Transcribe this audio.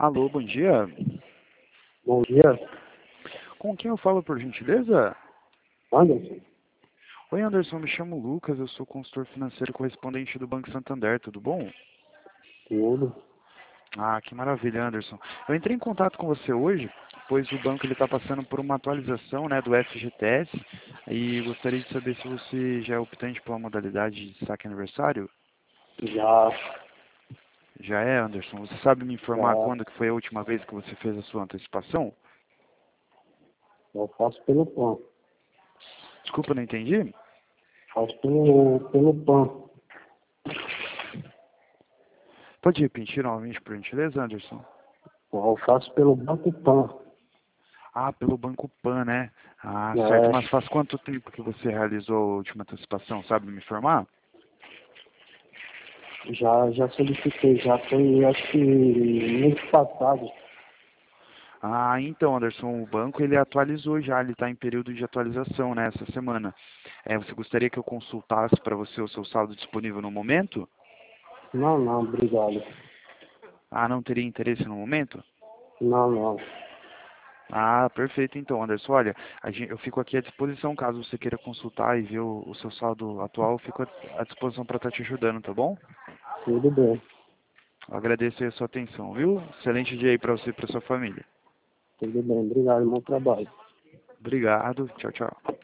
Alô, bom dia. Bom dia, Com quem eu falo, por gentileza? Anderson. Oi, Anderson, me chamo Lucas, eu sou consultor financeiro correspondente do Banco Santander, tudo bom? Tudo. Ah, que maravilha, Anderson. Eu entrei em contato com você hoje, pois o banco está passando por uma atualização, né, do FGTS, e gostaria de saber se você já é optante pela modalidade de saque aniversário. Já, Já é, Anderson? Você sabe me informar já, quando que foi a última vez que você fez a sua antecipação? eu faço pelo PAN. Desculpa, não entendi? Faço pelo PAN. Pode repetir novamente, por gentileza, Anderson? Eu faço pelo Banco PAN. Ah, pelo Banco Pan, né? Ah, certo. É, Mas faz quanto tempo que você realizou a última antecipação? Sabe me informar? já solicitei, já foi, acho que mês passado. Ah, então, Anderson, o banco ele atualizou já, ele está em período de atualização, né, essa semana. Você gostaria que eu consultasse para você o seu saldo disponível no momento? Não, não, obrigado. Ah, não teria interesse no momento? Não, não. Ah, perfeito então, Anderson. Olha, eu fico aqui à disposição caso você queira consultar e ver o seu saldo atual, eu fico à disposição para estar te ajudando, tá bom? Tudo bem. Eu agradeço aí a sua atenção, viu? Excelente dia aí para você e para sua família. Tudo bem, obrigado, bom trabalho. Obrigado. Tchau, tchau.